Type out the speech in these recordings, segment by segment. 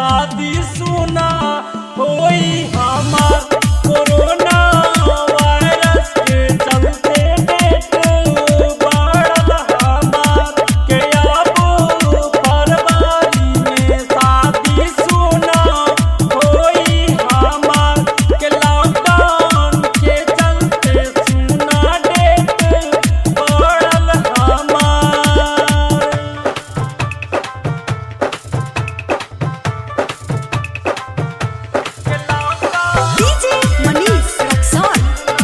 शादी सुना होई हमार कोरोना वायरस के चलते डेट बढ़ल हमार के अब फरवरी में शादी सुना होई हमार के लॉकडाउन के चलते सुना डेट बढ़ल हमार। DJ Manish Roxon।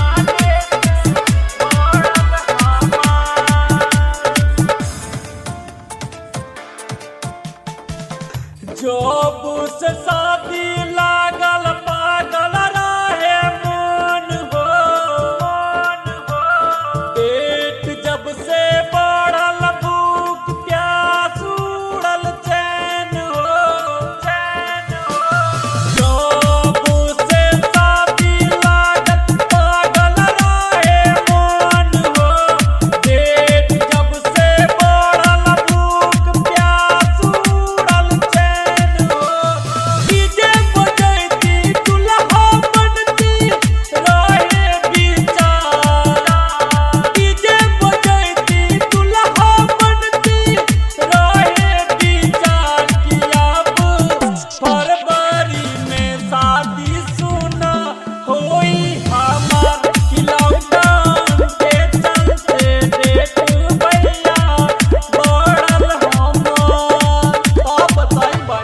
जब से शादी लागल पागल रहे मन हो पेट जब से बढ़ल भूख प्यास उड़ल चैन हो जब से शादी लागल पागल रहे मन हो पेट जब से बढ़ल भूख प्यास उड़ल चैन हो डीजे बजैती दुल्हा बनती रहे विचार डीजे बजैती दुल्हा बनती रहे विचार कि अब फरवरी में शादी सुना होई हमार कि लॉकडाउन के चलते डेट भैया बढ़ल हमार। आप बताई भाई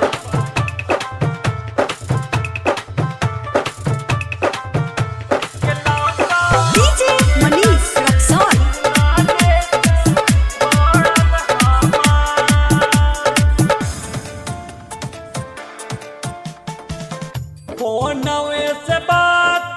DJ Manish Roxon। फोनवे से बात